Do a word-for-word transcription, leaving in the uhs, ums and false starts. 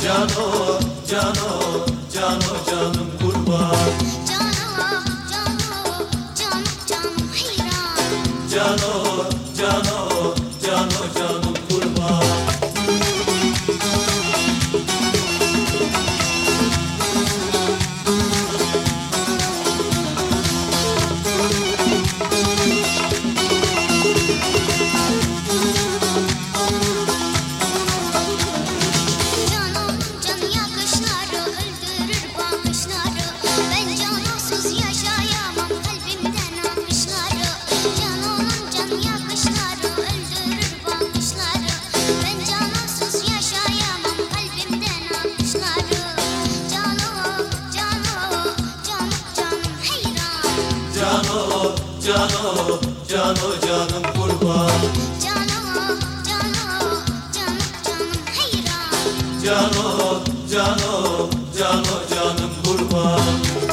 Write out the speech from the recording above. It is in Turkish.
Cano, cano, cano canım kurban. Cano, cano, canım canım hayran. Cano, cano, cano canım kurban. Canım canı yakışları öldürür bakışları. Ben cansız yaşayamam kalbimden almışları. Canım canı yakışları öldürür bakışları. Ben cansız yaşayamam kalbimden almışları. Canım canım canım canım hayran. Cano, cano, cano canım kurban. Cano, cano, canım canım hayran. Cano, cano, cano canım kurban.